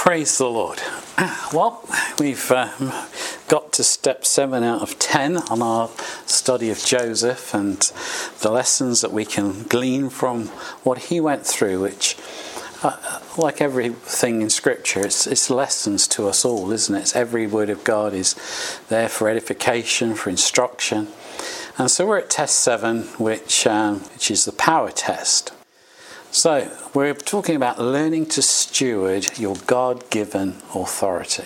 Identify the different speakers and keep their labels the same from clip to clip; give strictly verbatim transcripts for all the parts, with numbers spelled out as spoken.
Speaker 1: Praise the Lord. Well, we've uh, got to step seven out of ten on our study of Joseph and the lessons that we can glean from what he went through, which, uh, like everything in Scripture, it's, it's lessons to us all, isn't it? It's every word of God is there for edification, for instruction. And so we're at test seven, which, um, which is the power test. So, we're talking about learning to steward your God-given authority.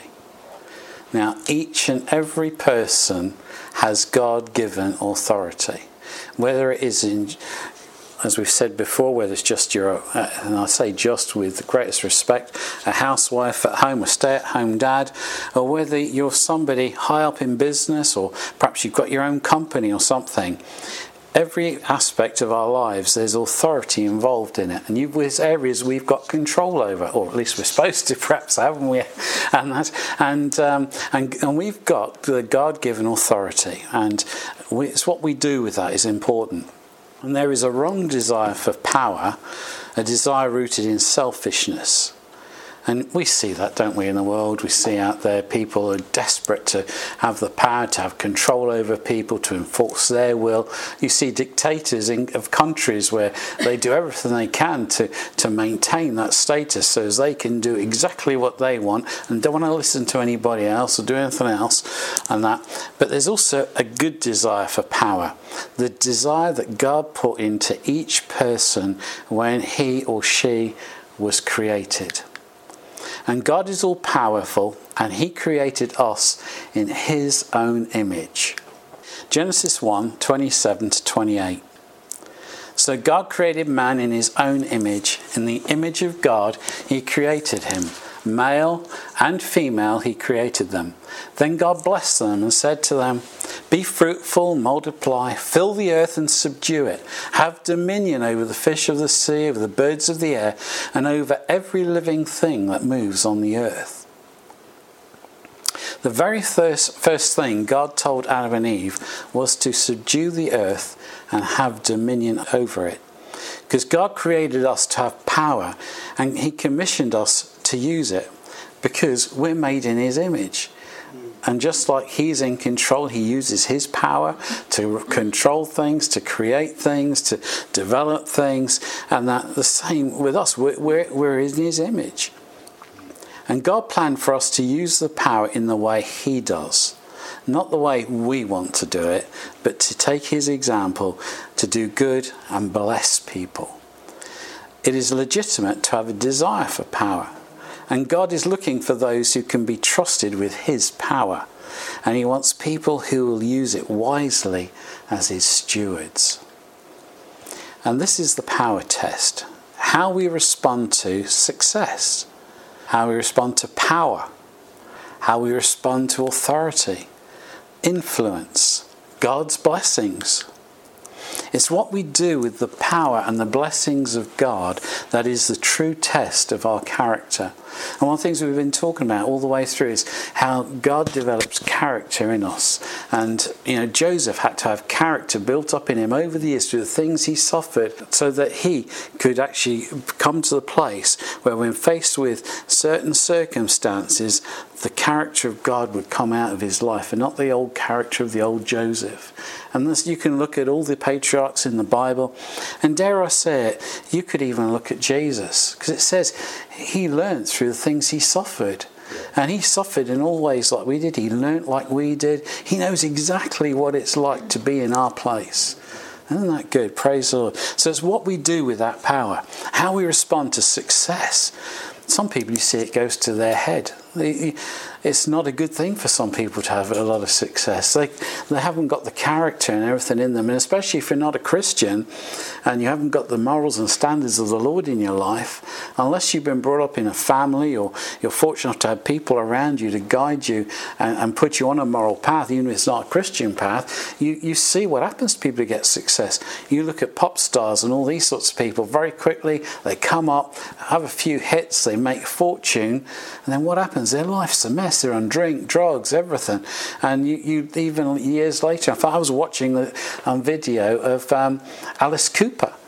Speaker 1: Now, each and every person has God-given authority. Whether it is in, as we've said before, whether it's just your, uh, and I say just with the greatest respect, a housewife at home, a stay-at-home dad, or whether you're somebody high up in business, or perhaps you've got your own company or something. Every aspect of our lives, there's authority involved in it, and you, there's areas we've got control over, or at least we're supposed to, perhaps, haven't we? And that, and um, and and we've got the God-given authority, and we, it's what we do with that is important. And there is a wrong desire for power, a desire rooted in selfishness. And we see that, don't we, in the world? We see out there people are desperate to have the power, to have control over people, to enforce their will. You see dictators in, of countries where they do everything they can to, to maintain that status so as they can do exactly what they want and don't want to listen to anybody else or do anything else and that. But there's also a good desire for power. The desire that God put into each person when he or she was created. And God is all powerful, and he created us in his own image. Genesis one, twenty-seven to twenty-eight. So God created man in his own image. In the image of God, he created him. Male and female, he created them. Then God blessed them and said to them, "Be fruitful, multiply, fill the earth and subdue it. Have dominion over the fish of the sea, over the birds of the air, and over every living thing that moves on the earth." The very first, first thing God told Adam and Eve was to subdue the earth and have dominion over it. Because God created us to have power, and he commissioned us to use it because we're made in his image. And just like he's in control, he uses his power to control things, to create things, to develop things. And that the same with us. We're, we're, we're in his image. And God planned for us to use the power in the way he does. Not the way we want to do it, but to take his example, to do good and bless people. It is legitimate to have a desire for power. And God is looking for those who can be trusted with his power. And he wants people who will use it wisely as his stewards. And this is the power test. How we respond to success. How we respond to power. How we respond to authority. Influence. God's blessings. It's what we do with the power and the blessings of God that is the true test of our character. And one of the things we've been talking about all the way through is how God develops character in us. And, you know, Joseph had to have character built up in him over the years through the things he suffered so that he could actually come to the place where when faced with certain circumstances, the character of God would come out of his life and not the old character of the old Joseph. And this, you can look at all the patriarchs in the Bible, and dare I say it, you could even look at Jesus, because it says he learned through the things he suffered. And he suffered in all ways like we did. He learnt like we did. He knows exactly what it's like to be in our place. Isn't that good? Praise the Lord. So it's what we do with that power. How we respond to success. Some people, you see, it goes to their head. It's not a good thing for some people to have a lot of success. They, they haven't got the character and everything in them. And especially if you're not a Christian and you haven't got the morals and standards of the Lord in your life, unless you've been brought up in a family or you're fortunate enough to have people around you to guide you and, and put you on a moral path, even if it's not a Christian path, you, you see what happens to people who get success. You look at pop stars and all these sorts of people, very quickly they come up, have a few hits, they make a fortune, and then what happens? Their life's a mess. They're on drink, drugs, everything. And you, you even years later, I thought I was watching a um, video of um, Alice Cooper.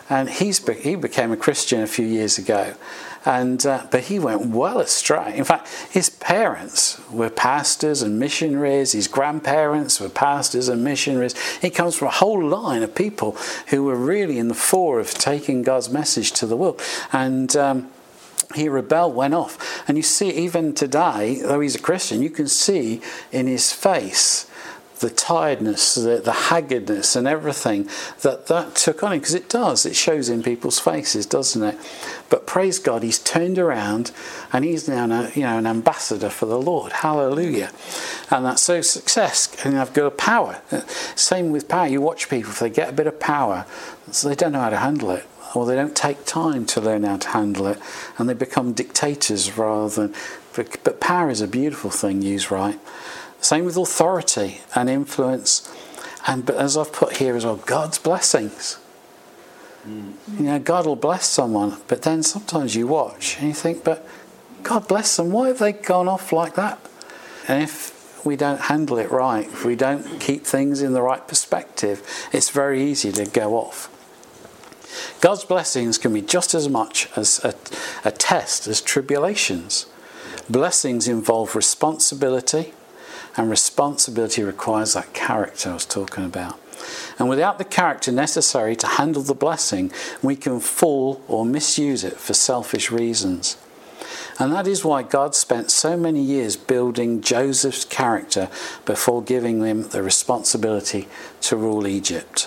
Speaker 1: And he's he became a Christian a few years ago. And uh, but he went well astray. In fact, his parents were pastors and missionaries. His grandparents were pastors and missionaries. He comes from a whole line of people who were really in the fore of taking God's message to the world. And um, he rebelled, went off. And you see, even today, though he's a Christian, you can see in his face the tiredness, the, the haggardness and everything that that took on him, because it does, it shows in people's faces, doesn't it? But praise God, he's turned around and he's now a, you know, an ambassador for the Lord. Hallelujah. And that's so success, and they've got a power. Same with power. You watch people, if they get a bit of power, so they don't know how to handle it, or they don't take time to learn how to handle it, and they become dictators rather than... But power is a beautiful thing used right. Same with authority and influence. And but as I've put here as well, God's blessings. Mm. You know, God will bless someone, but then sometimes you watch and you think, but God bless them, why have they gone off like that? And if we don't handle it right, if we don't keep things in the right perspective, it's very easy to go off. God's blessings can be just as much as a, a test as tribulations. Blessings involve responsibility, and responsibility requires that character I was talking about. And without the character necessary to handle the blessing, we can fall or misuse it for selfish reasons. And that is why God spent so many years building Joseph's character before giving him the responsibility to rule Egypt.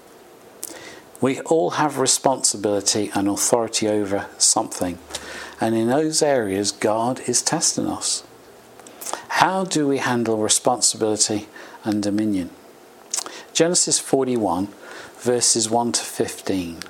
Speaker 1: We all have responsibility and authority over something. And in those areas, God is testing us. How do we handle responsibility and dominion? Genesis forty-one, verses one to fifteen.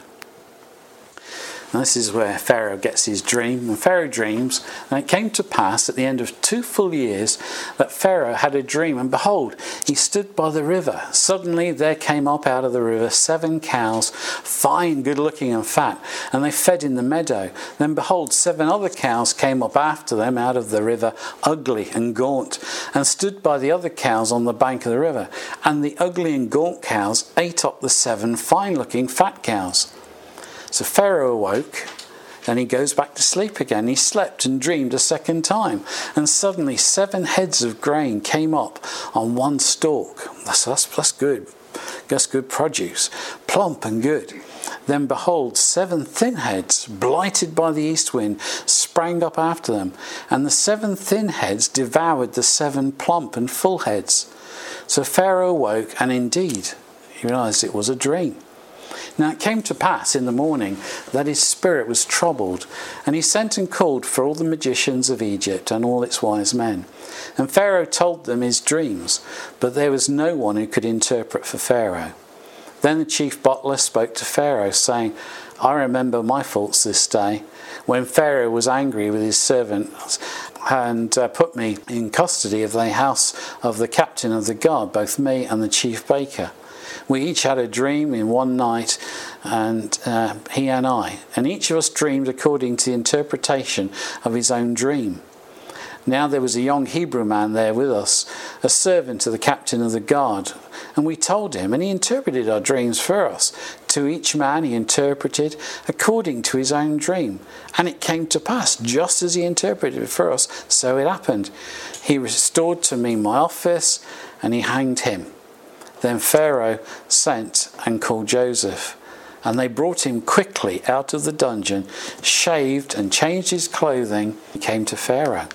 Speaker 1: And this is where Pharaoh gets his dream. When Pharaoh dreams, and it came to pass at the end of two full years that Pharaoh had a dream, and behold, he stood by the river. Suddenly there came up out of the river seven cows, fine, good-looking and fat, and they fed in the meadow. Then behold, seven other cows came up after them out of the river, ugly and gaunt, and stood by the other cows on the bank of the river. And the ugly and gaunt cows ate up the seven fine-looking fat cows. So Pharaoh awoke, and he goes back to sleep again. He slept and dreamed a second time, and suddenly seven heads of grain came up on one stalk. That's, that's, that's good. That's good produce, plump and good. Then behold, seven thin heads, blighted by the east wind, sprang up after them, and the seven thin heads devoured the seven plump and full heads. So Pharaoh awoke, and indeed he realized it was a dream. Now it came to pass in the morning that his spirit was troubled, and he sent and called for all the magicians of Egypt and all its wise men. And Pharaoh told them his dreams, but there was no one who could interpret for Pharaoh. Then the chief butler spoke to Pharaoh, saying, I remember my faults this day, when Pharaoh was angry with his servants and uh, put me in custody of the house of the captain of the guard, both me and the chief baker. We each had a dream in one night, and uh, he and I, and each of us dreamed according to the interpretation of his own dream. Now there was a young Hebrew man there with us, a servant to the captain of the guard, and we told him, and he interpreted our dreams for us. To each man he interpreted according to his own dream, and it came to pass just as he interpreted it for us, so it happened. He restored to me my office, and he hanged him. Then Pharaoh sent and called Joseph, and they brought him quickly out of the dungeon, shaved and changed his clothing. He came to Pharaoh.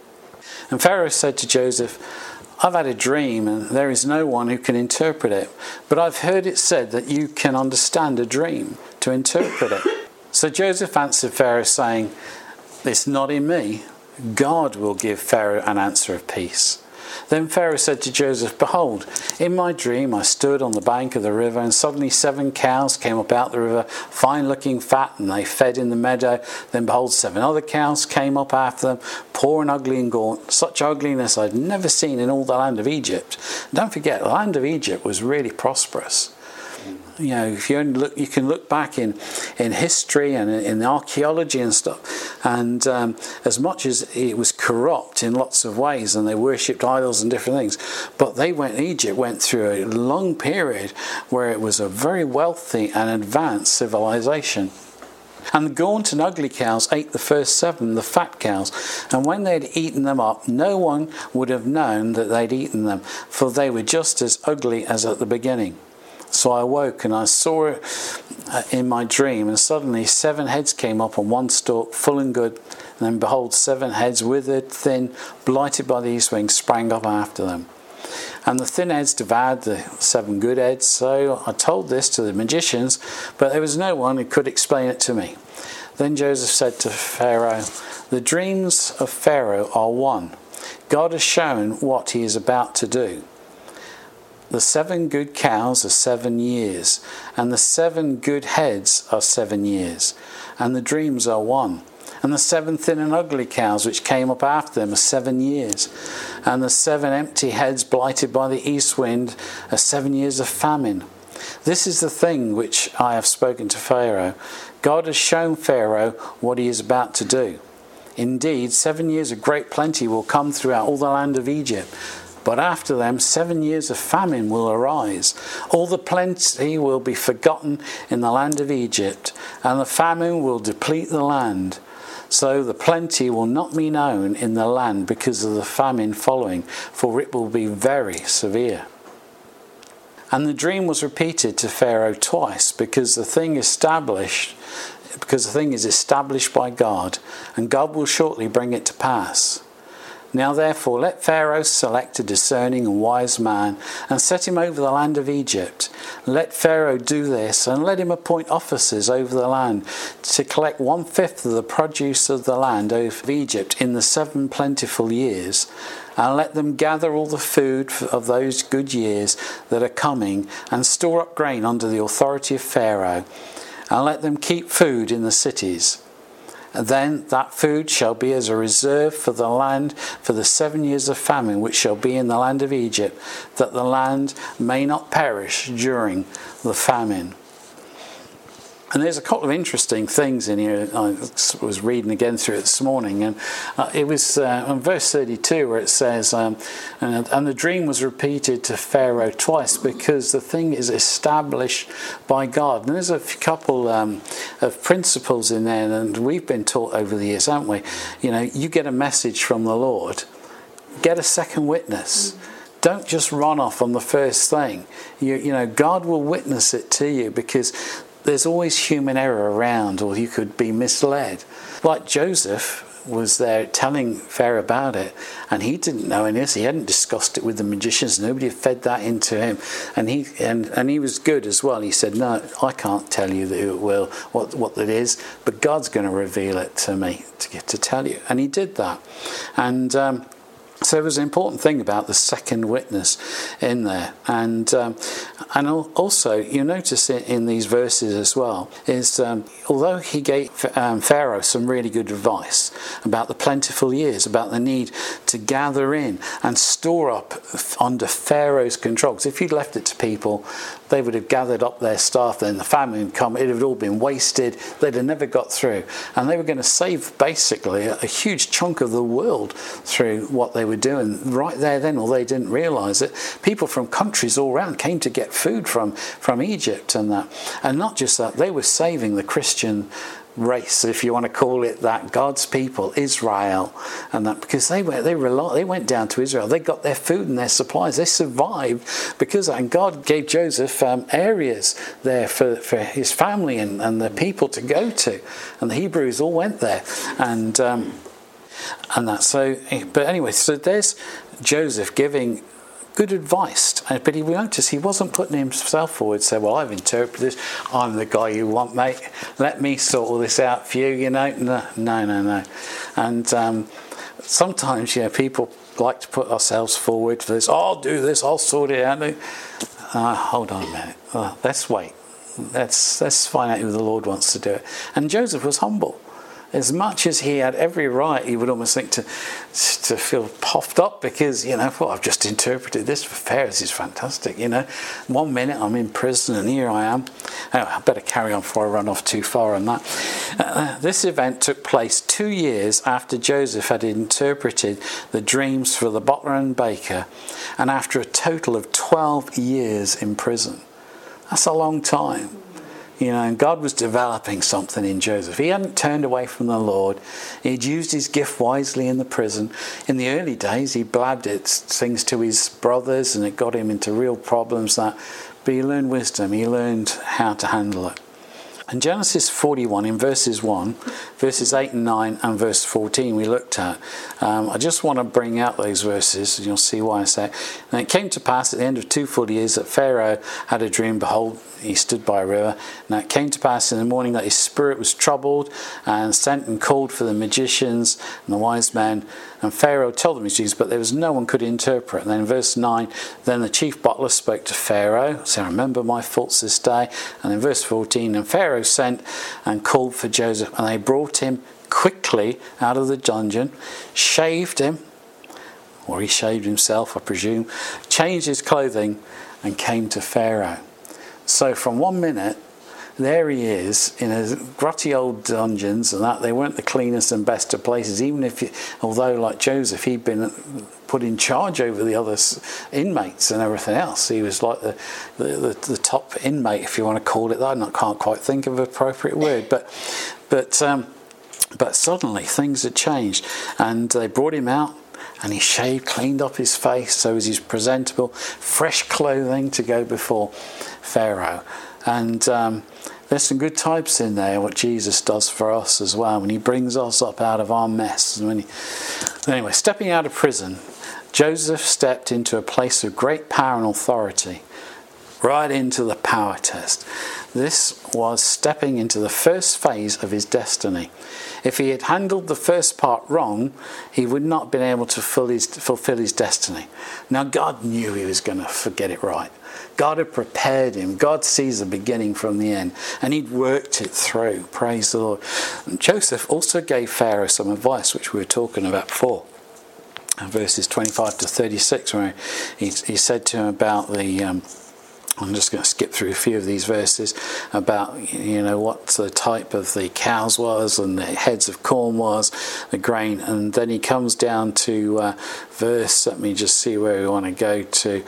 Speaker 1: And Pharaoh said to Joseph, I've had a dream, and there is no one who can interpret it, but I've heard it said that you can understand a dream to interpret it. So Joseph answered Pharaoh, saying, it's not in me. God will give Pharaoh an answer of peace. Then Pharaoh said to Joseph, behold, in my dream I stood on the bank of the river, and suddenly seven cows came up out the river, fine-looking, fat, and they fed in the meadow. Then behold, seven other cows came up after them, poor and ugly and gaunt, such ugliness I'd never seen in all the land of Egypt. Don't forget, the land of Egypt was really prosperous. You know, if you only look, you can look back in, in history and in archaeology and stuff. And um, as much as it was corrupt in lots of ways, and they worshipped idols and different things, but they went. Egypt went through a long period where it was a very wealthy and advanced civilization. And the gaunt and ugly cows ate the first seven, the fat cows. And when they had eaten them up, no one would have known that they'd eaten them, for they were just as ugly as at the beginning. So I awoke and I saw it in my dream, and suddenly seven heads came up on one stalk, full and good. And then behold, seven heads, withered, thin, blighted by the east wind, sprang up after them. And the thin heads devoured the seven good heads. So I told this to the magicians, but there was no one who could explain it to me. Then Joseph said to Pharaoh, "The dreams of Pharaoh are one. God has shown what he is about to do. The seven good cows are seven years, and the seven good heads are seven years, and the dreams are one. And the seven thin and ugly cows which came up after them are seven years, and the seven empty heads blighted by the east wind are seven years of famine. This is the thing which I have spoken to Pharaoh. God has shown Pharaoh what he is about to do. Indeed, seven years of great plenty will come throughout all the land of Egypt. But after them, seven years of famine will arise. All the plenty will be forgotten in the land of Egypt, and the famine will deplete the land. So the plenty will not be known in the land because of the famine following, for it will be very severe." And the dream was repeated to Pharaoh twice, because the thing established, because the thing is established by God, and God will shortly bring it to pass. Now therefore let Pharaoh select a discerning and wise man and set him over the land of Egypt. Let Pharaoh do this, and let him appoint officers over the land to collect one-fifth of the produce of the land of Egypt in the seven plentiful years, and let them gather all the food of those good years that are coming, and store up grain under the authority of Pharaoh, and let them keep food in the cities. And then that food shall be as a reserve for the land for the seven years of famine which shall be in the land of Egypt, that the land may not perish during the famine. And there's a couple of interesting things in here. I was reading again through it this morning, and uh, it was uh, on verse thirty-two where it says, um, and, and the dream was repeated to Pharaoh twice because the thing is established by God. And there's a couple um, of principles in there, and we've been taught over the years, haven't we? You know, you get a message from the Lord, get a second witness. Mm-hmm. Don't just run off on the first thing. You, you know, God will witness it to you, because there's always human error around, or you could be misled. Like Joseph was there telling Pharaoh about it, and he didn't know any of this. He hadn't discussed it with the magicians. Nobody had fed that into him, and he and, and he was good as well. He said, "No, I can't tell you that it will what what that is, but God's going to reveal it to me to get to tell you." And he did that, and. Um, So there was an important thing about the second witness in there. And um, and also, you notice in, in these verses as well, is um, although he gave um, Pharaoh some really good advice about the plentiful years, about the need to gather in and store up under Pharaoh's control. Because if you'd left it to people, they would have gathered up their stuff, then the famine would come, it had all been wasted, they'd have never got through. And they were going to save basically a, a huge chunk of the world through what they were doing right there then, or they didn't realise it. People from countries all around came to get food from, from Egypt and that. And not just that, they were saving the Christian race, if you want to call it that, God's people, Israel, and that, because they went, they rely, they went down to Israel, they got their food and their supplies, they survived because, and God gave Joseph um, areas there for, for his family and, and the people to go to, and the Hebrews all went there, and um, and that. So, but anyway, so there's Joseph giving good advice, but he noticed he wasn't putting himself forward, say, "Well, I've interpreted this, I'm the guy you want, mate, let me sort all this out for you," you know. No, no, no, no. And um, sometimes, you know, people like to put ourselves forward for this. Oh, I'll do this, I'll sort it out. Uh, hold on a minute, uh, let's wait. Let's, let's find out who the Lord wants to do it. And Joseph was humble. as much as he had every right, he would almost think to to feel puffed up because, you know, well, I've just interpreted this for Pharaoh. This is fantastic, you know. One minute I'm in prison and here I am. Oh, I better carry on before I run off too far on that. Uh, this event took place two years after Joseph had interpreted the dreams for the butler and baker, and after a total of twelve years in prison. That's a long time. You know, and God was developing something in Joseph. He hadn't turned away from the Lord. He'd used his gift wisely in the prison. In the early days, he blabbed it, things to his brothers, and it got him into real problems. That, but he learned wisdom. He learned how to handle it. In Genesis forty-one, in verses one, verses eight and nine, and verse fourteen, we looked at. Um, I just want to bring out those verses, and you'll see why I say it. And it came to pass at the end of two full years that Pharaoh had a dream. Behold, he stood by a river. Now it came to pass in the morning that his spirit was troubled, and sent and called for the magicians and the wise men. And Pharaoh told them his dreams, but there was no one could interpret. And then in verse nine, then the chief butler spoke to Pharaoh, saying, remember my faults this day. And in verse fourteen, and Pharaoh sent and called for Joseph, and they brought him quickly out of the dungeon, shaved him, or he shaved himself, I presume, changed his clothing, and came to Pharaoh. So from one minute, there he is in a grotty old dungeons, and that they weren't the cleanest and best of places. Even if, he, although like Joseph, he'd been put in charge over the other inmates and everything else. He was like the the, the, the top inmate, if you want to call it that. I can't quite think of an appropriate word, but but um, but suddenly things had changed, and they brought him out. And he shaved, cleaned up his face, so as he's presentable, fresh clothing to go before Pharaoh. And um, there's some good types in there, what Jesus does for us as well, when he brings us up out of our mess. And when he... Anyway, stepping out of prison, Joseph stepped into a place of great power and authority, right into the power test. This was stepping into the first phase of his destiny. If he had handled the first part wrong, he would not have been able to fulfill his, fulfill his destiny. Now, God knew he was going to get it right. God had prepared him. God sees the beginning from the end, and he'd worked it through. Praise the Lord. And Joseph also gave Pharaoh some advice, which we were talking about before. Verses twenty-five to thirty-six, where he, he said to him about the... Um, I'm just going to skip through a few of these verses about, you know, what the type of the cows was and the heads of corn was, the grain. And then he comes down to uh, verse, let me just see where we want to go to.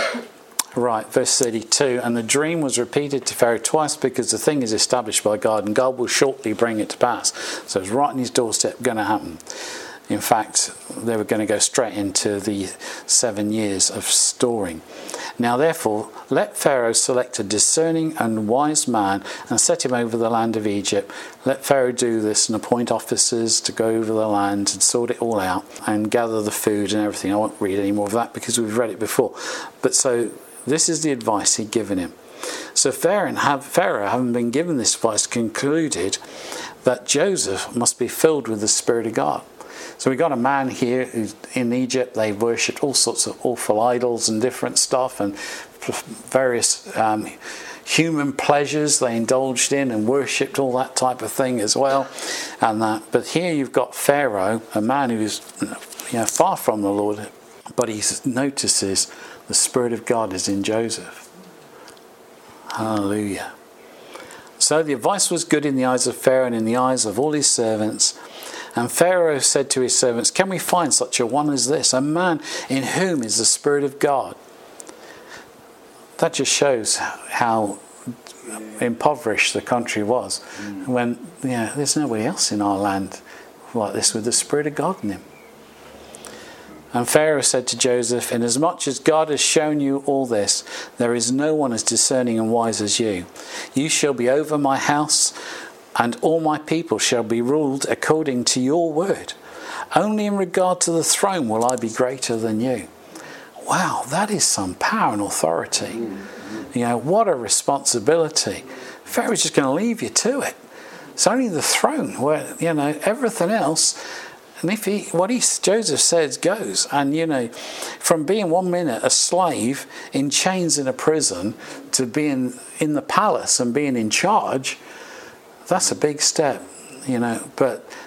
Speaker 1: Right, verse thirty-two. And the dream was repeated to Pharaoh twice, because the thing is established by God, and God will shortly bring it to pass. So it's right on his doorstep, going to happen. In fact, they were going to go straight into the seven years of storing. Now, therefore, let Pharaoh select a discerning and wise man and set him over the land of Egypt. Let Pharaoh do this and appoint officers to go over the land and sort it all out and gather the food and everything. I won't read any more of that because we've read it before. But so this is the advice he'd given him. So Pharaoh, having been given this advice, concluded that Joseph must be filled with the Spirit of God. So we got a man here who's in Egypt. They worshipped all sorts of awful idols and different stuff, and various um, human pleasures they indulged in and worshipped, all that type of thing as well. And that, but here you've got Pharaoh, a man who's, you know, far from the Lord, but he notices the Spirit of God is in Joseph. Hallelujah. So the advice was good in the eyes of Pharaoh and in the eyes of all his servants. And Pharaoh said to his servants, can we find such a one as this, a man in whom is the Spirit of God? That just shows how impoverished the country was. Mm. When, yeah, there's nobody else in our land like this with the Spirit of God in him. And Pharaoh said to Joseph, inasmuch as God has shown you all this, there is no one as discerning and wise as you. You shall be over my house, and all my people shall be ruled according to your word. Only in regard to the throne will I be greater than you. Wow, that is some power and authority. You know, what a responsibility. Pharaoh's just going to leave you to it. It's only the throne where, you know, everything else. And if he, what he, Joseph says goes. And, you know, from being one minute a slave in chains in a prison to being in the palace and being in charge, that's a big step, you know. But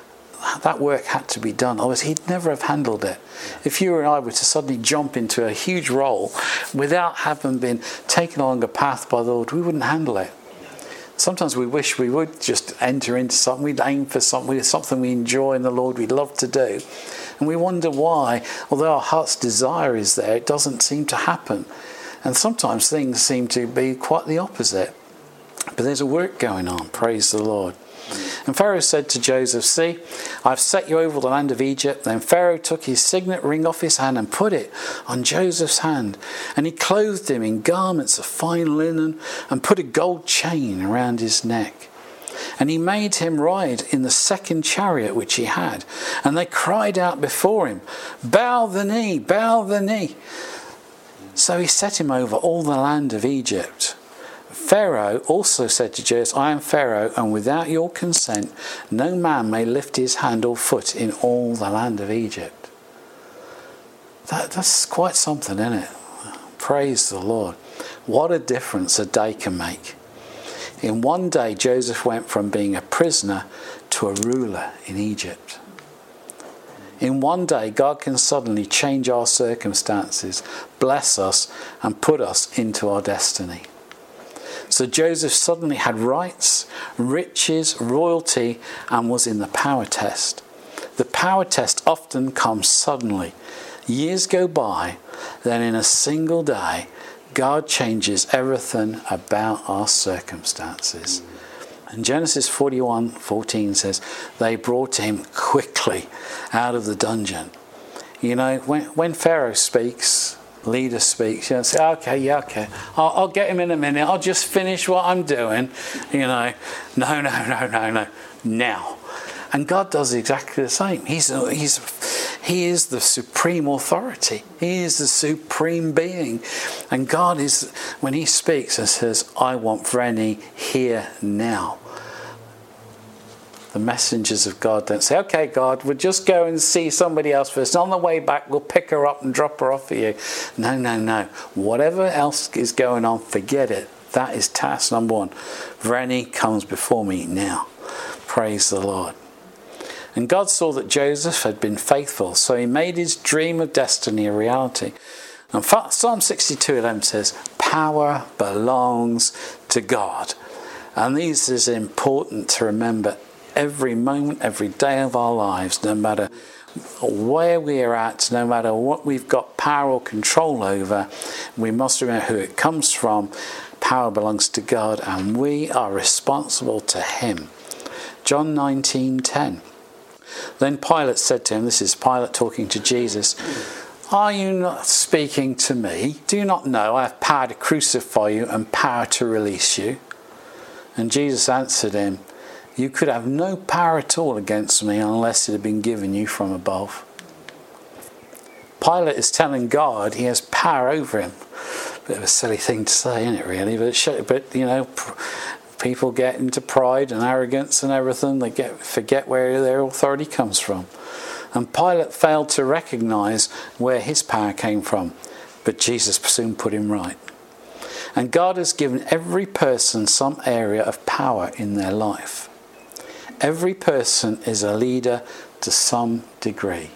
Speaker 1: that work had to be done. Otherwise, he'd never have handled it. If you and I were to suddenly jump into a huge role without having been taken along a path by the Lord, we wouldn't handle it. Sometimes we wish we would just enter into something. We'd aim for something, something we enjoy in the Lord, we'd love to do. And we wonder why, although our heart's desire is there, it doesn't seem to happen. And sometimes things seem to be quite the opposite. But there's a work going on, praise the Lord. And Pharaoh said to Joseph, see, I've set you over the land of Egypt. Then Pharaoh took his signet ring off his hand and put it on Joseph's hand. And he clothed him in garments of fine linen and put a gold chain around his neck. And he made him ride in the second chariot which he had. And they cried out before him, bow the knee, bow the knee. So he set him over all the land of Egypt. Pharaoh also said to Joseph, I am Pharaoh, and without your consent no man may lift his hand or foot in all the land of Egypt. That, that's quite something, isn't it? Praise the Lord. What a difference a day can make. In one day, Joseph went from being a prisoner to a ruler in Egypt. In one day, God can suddenly change our circumstances, bless us, and put us into our destiny. So Joseph suddenly had rights, riches, royalty, and was in the power test. The power test often comes suddenly. Years go by, then in a single day, God changes everything about our circumstances. And Genesis forty-one fourteen says, they brought him quickly out of the dungeon. You know, when, when Pharaoh speaks, leader speaks, you know, say, okay, yeah, okay, I'll, I'll get him in a minute. I'll just finish what I'm doing. You know, no, no, no, no, no, now. And God does exactly the same. He's, he's, he is the supreme authority. He is the supreme being. And God is, when he speaks and says, I want Vreni here now. The messengers of God don't say, okay, God, we'll just go and see somebody else first. On the way back, we'll pick her up and drop her off for you. No, no, no. Whatever else is going on, forget it. That is task number one. Vreni comes before me now. Praise the Lord. And God saw that Joseph had been faithful, so he made his dream of destiny a reality. And Psalm sixty-two eleven says, power belongs to God. And this is important to remember every moment, every day of our lives, no matter where we are at, no matter what we've got power or control over, we must remember who it comes from. Power belongs to God, and we are responsible to him. John nineteen ten. Then Pilate said to him, this is Pilate talking to Jesus, are you not speaking to me? Do you not know I have power to crucify you and power to release you? And Jesus answered him, you could have no power at all against me unless it had been given you from above. Pilate is telling God he has power over him. Bit of a silly thing to say, isn't it, really? But, it but you know, people get into pride and arrogance and everything. They get forget where their authority comes from. And Pilate failed to recognize where his power came from. But Jesus soon put him right. And God has given every person some area of power in their life. Every person is a leader to some degree.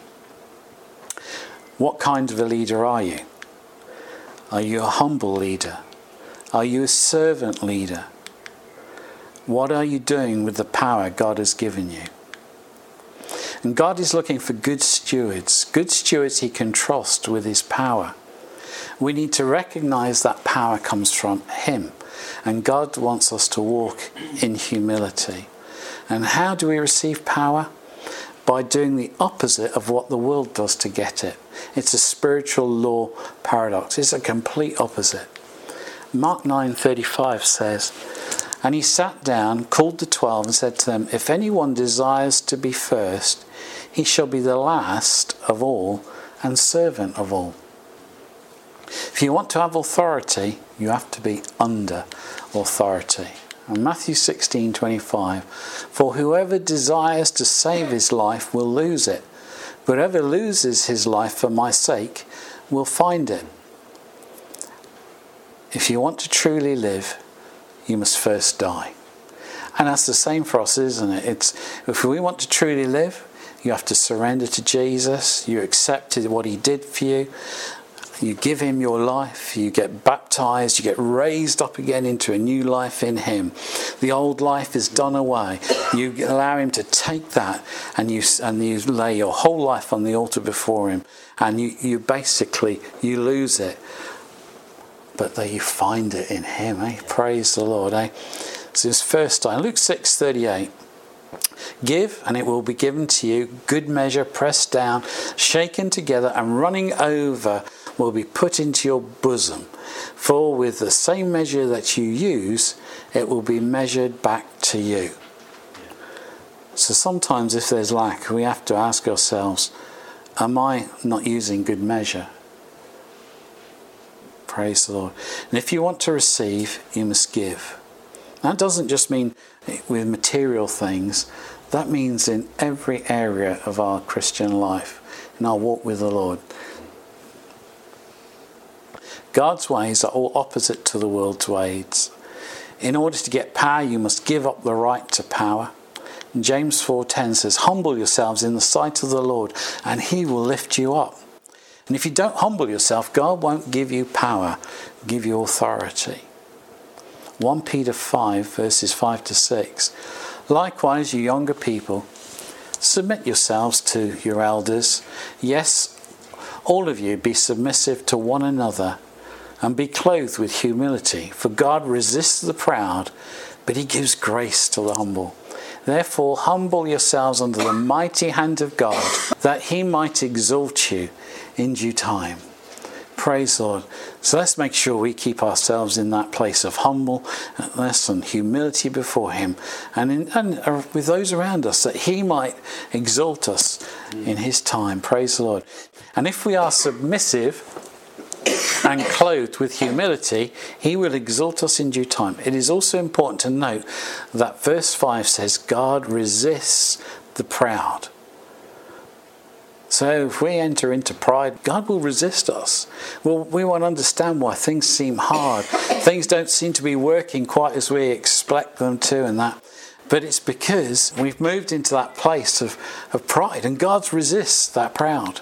Speaker 1: What kind of a leader are you? Are you a humble leader? Are you a servant leader? What are you doing with the power God has given you? And God is looking for good stewards, good stewards he can trust with his power. We need to recognize that power comes from him, and God wants us to walk in humility. And how do we receive power? By doing the opposite of what the world does to get it. It's a spiritual law paradox. It's a complete opposite. Mark nine thirty-five says, and he sat down, called the twelve, and said to them, if anyone desires to be first, he shall be the last of all and servant of all. If you want to have authority, you have to be under authority. And Matthew sixteen twenty-five, for whoever desires to save his life will lose it, but whoever loses his life for my sake will find it. If you want to truly live, you must first die. And that's the same for us, isn't it? It's if we want to truly live, You have to surrender to Jesus. You accepted what he did for you. You give him your life. You get baptized. You get raised up again into a new life in him. The old life is done away. You allow him to take that, and you and you lay your whole life on the altar before him. And you, you basically, you lose it. But then you find it in him. Eh? Praise the Lord. Eh? So this first time, Luke six thirty-eight. Give, and it will be given to you. Good measure, pressed down, shaken together, and running over will be put into your bosom. For with the same measure that you use, it will be measured back to you. So sometimes if there's lack, we have to ask ourselves, am I not using good measure? Praise the Lord. And if you want to receive, you must give. That doesn't just mean with material things. That means in every area of our Christian life, in our walk with the Lord. God's ways are all opposite to the world's ways. In order to get power, you must give up the right to power. And James four ten says, humble yourselves in the sight of the Lord, and he will lift you up. And if you don't humble yourself, God won't give you power, give you authority. First Peter five, verses five to six. Likewise, you younger people, submit yourselves to your elders. Yes, all of you be submissive to one another, and be clothed with humility. For God resists the proud, but he gives grace to the humble. Therefore, humble yourselves under the mighty hand of God, that he might exalt you in due time. Praise the Lord. So let's make sure we keep ourselves in that place of humbleness and humility before him, and, in, and with those around us, that he might exalt us in his time. Praise the Lord. And if we are submissive and clothed with humility, he will exalt us in due time. It is also important to note that verse five says, God resists the proud. So if we enter into pride, God will resist us. Well, we won't understand why things seem hard. Things don't seem to be working quite as we expect them to, and that. But it's because we've moved into that place of, of pride, and God resists that proud.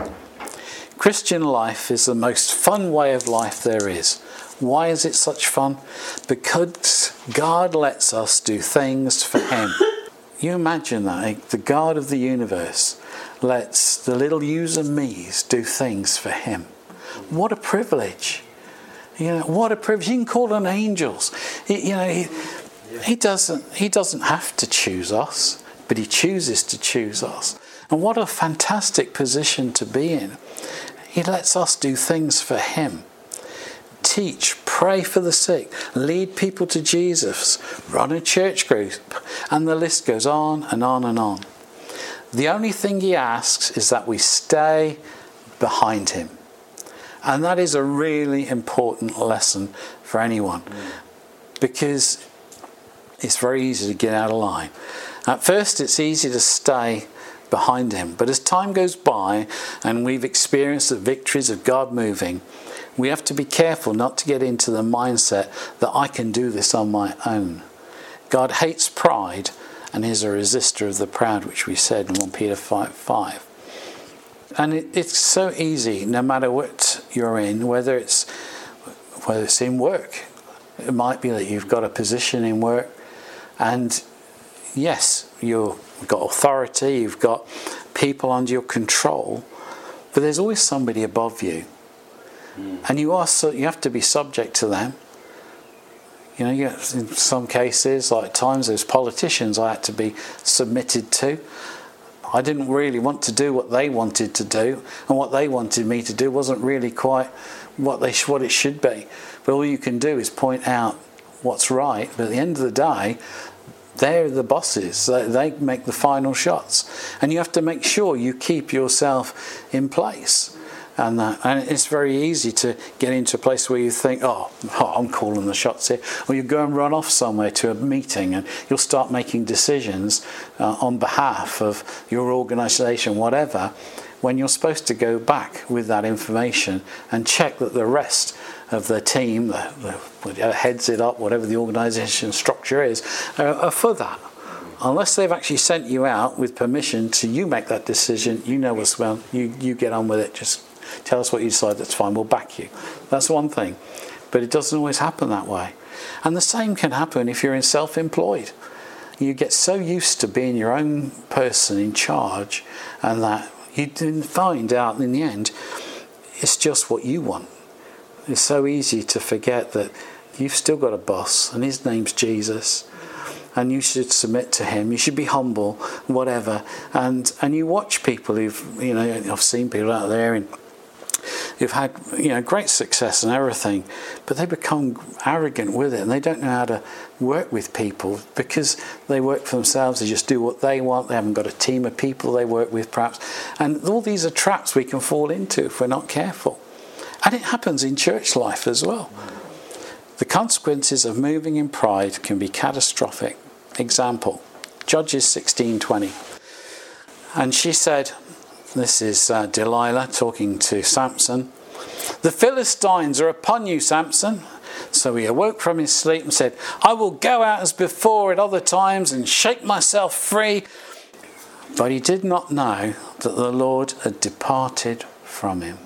Speaker 1: Christian life is the most fun way of life there is. Why is it such fun? Because God lets us do things for him. You imagine that, eh? The God of the universe lets the little yous and me's do things for him. What a privilege. You know, what a privilege. He can call on angels. He, you know, he, he doesn't he doesn't have to choose us, but he chooses to choose us. And what a fantastic position to be in. He lets us do things for him. Teach, pray for the sick, lead people to Jesus, run a church group, and the list goes on and on and on. The only thing he asks is that we stay behind him. And that is a really important lesson for anyone, because it's very easy to get out of line. At first, it's easy to stay behind him, but as time goes by and we've experienced the victories of God moving, we have to be careful not to get into the mindset that I can do this on my own. God hates pride and is a resistor of the proud, which we said in First Peter five five. And it, it's so easy, no matter what you're in, whether it's whether it's in work. It might be that you've got a position in work, and yes, you've got authority, you've got people under your control, but there's always somebody above you. Mm. And you are so, you have to be subject to them. You know, you, in some cases, like at times, those politicians I had to be submitted to. I didn't really want to do what they wanted to do, and what they wanted me to do wasn't really quite what they what it should be. But all you can do is point out what's right. But at the end of the day, they're the bosses. They make the final shots, and you have to make sure you keep yourself in place. And, that, and it's very easy to get into a place where you think, oh, oh, I'm calling the shots here. Or you go and run off somewhere to a meeting and you'll start making decisions uh, on behalf of your organisation, whatever, when you're supposed to go back with that information and check that the rest of the team, the, the heads it up, whatever the organisation structure is, uh, are for that. unless they've actually sent you out with permission to you make that decision, you know as well, you, you get on with it. Just tell us what you decide, that's fine, we'll back you. That's one thing. But it doesn't always happen that way. And the same can happen if you're in self-employed. You get so used to being your own person in charge, and that you didn't find out in the end it's just what you want. It's so easy to forget that you've still got a boss, and his name's Jesus, and you should submit to him. You should be humble, whatever. And and you watch people who've, you know, I've seen people out there and who've had, you know, great success and everything, but they become arrogant with it, and they don't know how to work with people because they work for themselves. They just do what they want. They haven't got a team of people they work with, perhaps. And all these are traps we can fall into if we're not careful. And it happens in church life as well. The consequences of moving in pride can be catastrophic. Example, Judges sixteen twenty. And she said, this is uh, Delilah talking to Samson, "The Philistines are upon you, Samson." So he awoke from his sleep and said, "I will go out as before at other times and shake myself free." But he did not know that the Lord had departed from him.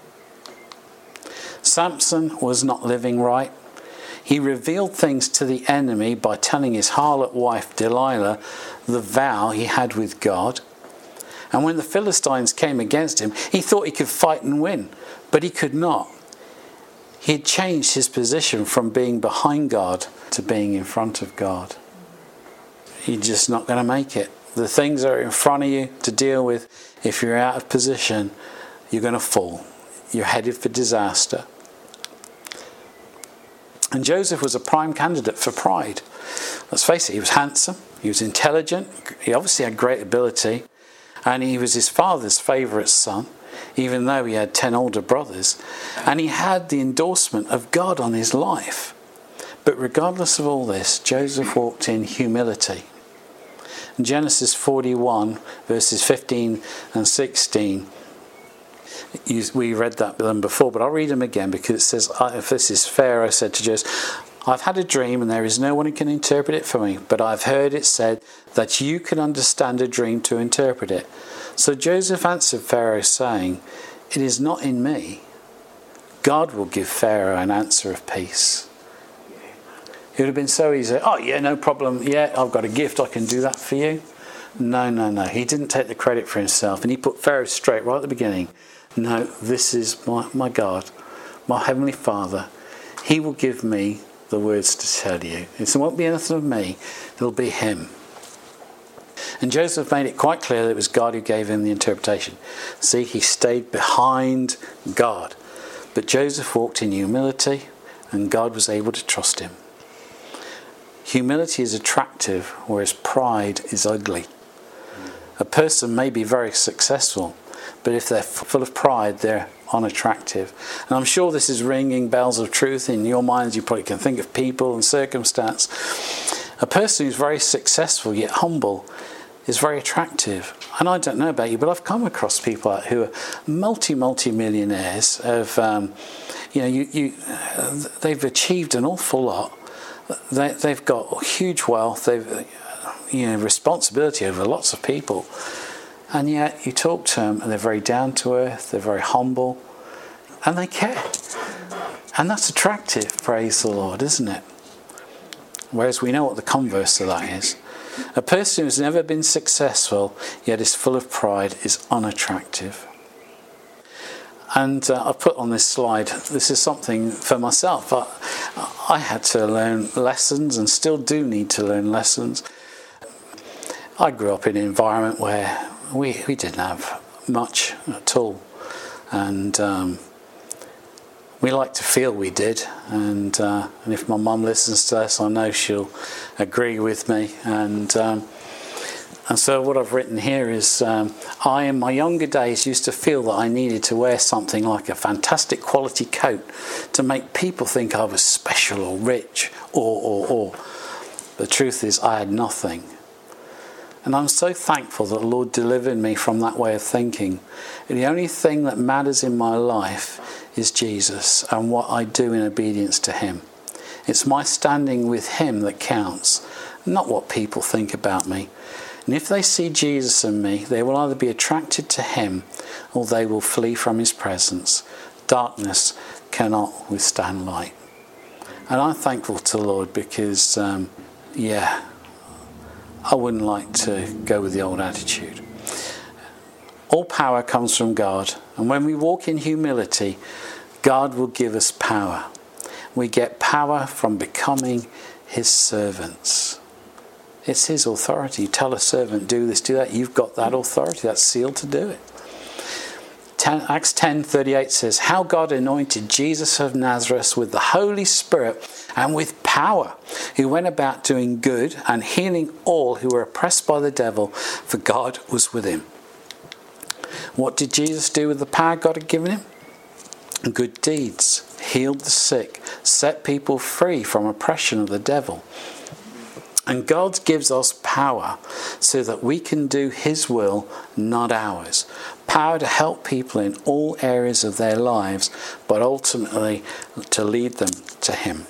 Speaker 1: Samson was not living right. He revealed things to the enemy by telling his harlot wife Delilah the vow he had with God. And when the Philistines came against him, he thought he could fight and win, but he could not. He had changed his position from being behind God to being in front of God. You're just not going to make it. The things that are in front of you to deal with, if you're out of position, you're going to fall. You're headed for disaster. And Joseph was a prime candidate for pride. Let's face it, he was handsome, he was intelligent, he obviously had great ability, and he was his father's favourite son, even though he had ten older brothers, and he had the endorsement of God on his life. But regardless of all this, Joseph walked in humility. In Genesis forty-one, verses fifteen and sixteen, we read that them before, but I'll read them again because it says, if this is Pharaoh said to Joseph, "I've had a dream and there is no one who can interpret it for me, but I've heard it said that you can understand a dream to interpret it." So Joseph answered Pharaoh saying, "It is not in me. God will give Pharaoh an answer of peace." It would have been so easy. "Oh yeah, no problem. Yeah, I've got a gift. I can do that for you." No, no, no. He didn't take the credit for himself, and he put Pharaoh straight right at the beginning. No, this is my, my God, my Heavenly Father. He will give me the words to tell you. It won't be anything of me. It'll be him. And Joseph made it quite clear that it was God who gave him the interpretation. See, he stayed behind God. But Joseph walked in humility, and God was able to trust him. Humility is attractive, whereas pride is ugly. A person may be very successful, but if they're full of pride, they're unattractive. And I'm sure this is ringing bells of truth in your minds. You probably can think of people and circumstance. A person who's very successful yet humble is very attractive. And I don't know about you, but I've come across people who are multi multi millionaires. Of um, you know, you, you they've achieved an awful lot. They, they've got huge wealth. They've you know responsibility over lots of people. And yet you talk to them and they're very down to earth, they're very humble, and they care. And that's attractive, praise the Lord, isn't it? Whereas we know what the converse of that is. A person who's never been successful, yet is full of pride, is unattractive. And uh, I've put on this slide, this is something for myself. I, I had to learn lessons and still do need to learn lessons. I grew up in an environment where we, we didn't have much at all. And um, we like to feel we did. And, uh, and if my mum listens to this, I know she'll agree with me. And um, And so what I've written here is, um, I in my younger days used to feel that I needed to wear something like a fantastic quality coat to make people think I was special or rich or, or, or. The truth is I had nothing. And I'm so thankful that the Lord delivered me from that way of thinking. And the only thing that matters in my life is Jesus and what I do in obedience to him. It's my standing with him that counts, not what people think about me. And if they see Jesus in me, they will either be attracted to him or they will flee from his presence. Darkness cannot withstand light. And I'm thankful to the Lord because, um, yeah, I wouldn't like to go with the old attitude. All power comes from God. And when we walk in humility, God will give us power. We get power from becoming his servants. It's his authority. Tell a servant, do this, do that. You've got that authority. That's sealed to do it. Acts ten thirty-eight says, how God anointed Jesus of Nazareth with the Holy Spirit and with power, who went about doing good and healing all who were oppressed by the devil, for God was with him. What did Jesus do with the power God had given him? Good deeds. Healed the sick. Set people free from oppression of the devil. And God gives us power so that we can do his will, not ours. Power to help people in all areas of their lives, but ultimately to lead them to him.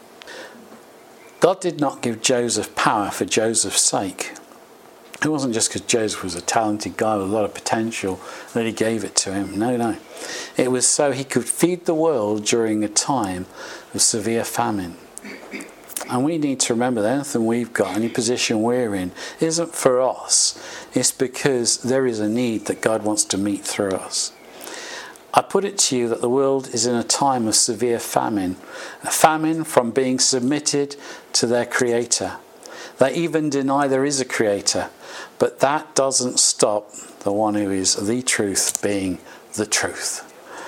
Speaker 1: God did not give Joseph power for Joseph's sake. It wasn't just because Joseph was a talented guy with a lot of potential that he gave it to him. No, no. It was so he could feed the world during a time of severe famine. And we need to remember that anything we've got, any position we're in, isn't for us. It's because there is a need that God wants to meet through us. I put it to you that the world is in a time of severe famine. A famine from being submitted to their creator. They even deny there is a creator. But that doesn't stop the one who is the truth being the truth.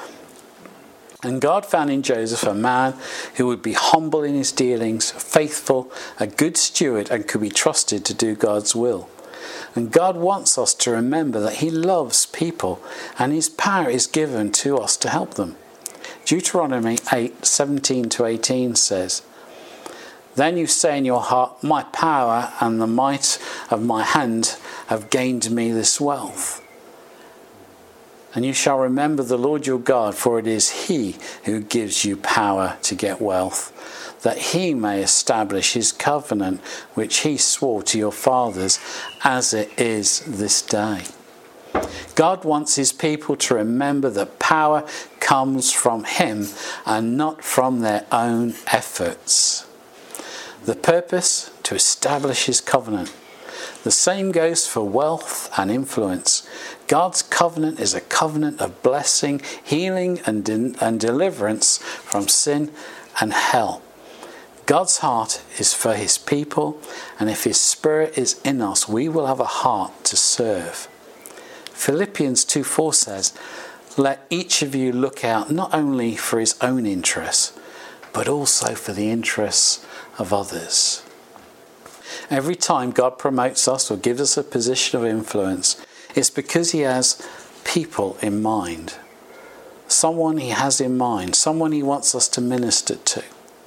Speaker 1: And God found in Joseph a man who would be humble in his dealings, faithful, a good steward, and could be trusted to do God's will. And God wants us to remember that he loves people and his power is given to us to help them. Deuteronomy eight seventeen to eighteen says, then you say in your heart, my power and the might of my hand have gained me this wealth. And you shall remember the Lord your God, for it is he who gives you power to get wealth, that he may establish his covenant, which he swore to your fathers, as it is this day. God wants his people to remember that power comes from him and not from their own efforts. The purpose, to establish his covenant. The same goes for wealth and influence. God's covenant is a covenant of blessing, healing and, de- and deliverance from sin and hell. God's heart is for his people, and if his spirit is in us, we will have a heart to serve. Philippians two four says, let each of you look out not only for his own interests, but also for the interests of others. Every time God promotes us or gives us a position of influence, it's because he has people in mind. Someone he has in mind. Someone he wants us to minister to.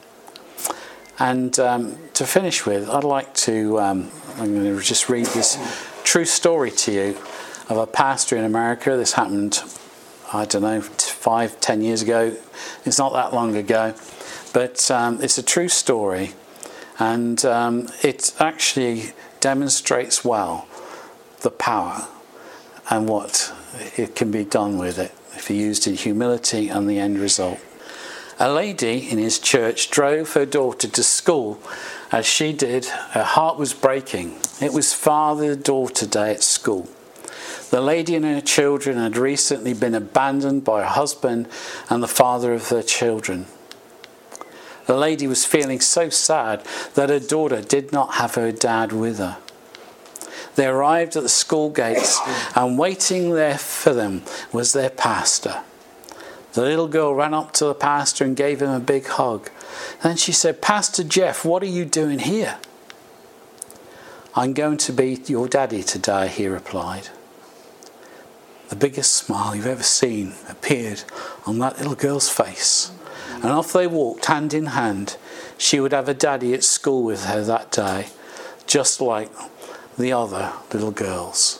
Speaker 1: And um, to finish with, I'd like to, um, I'm going to just read this true story to you of a pastor in America. This happened, I don't know, five, ten years ago. It's not that long ago. But um, it's a true story. And um, it actually demonstrates well the power and what it can be done with it if used in humility and the end result. A lady in his church drove her daughter to school. As she did, her heart was breaking. It was Father-Daughter Day at school. The lady and her children had recently been abandoned by her husband and the father of their children. The lady was feeling so sad that her daughter did not have her dad with her. They arrived at the school gates, and waiting there for them was their pastor. The little girl ran up to the pastor and gave him a big hug. Then she said, Pastor Jeff, what are you doing here? I'm going to be your daddy today, he replied. The biggest smile you've ever seen appeared on that little girl's face. And off they walked hand in hand. She would have a daddy at school with her that day, just like the other little girls.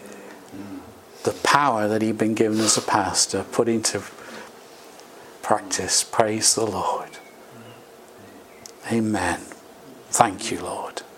Speaker 1: The power that he'd been given as a pastor put into practice. Praise the Lord. Amen. Thank you, Lord.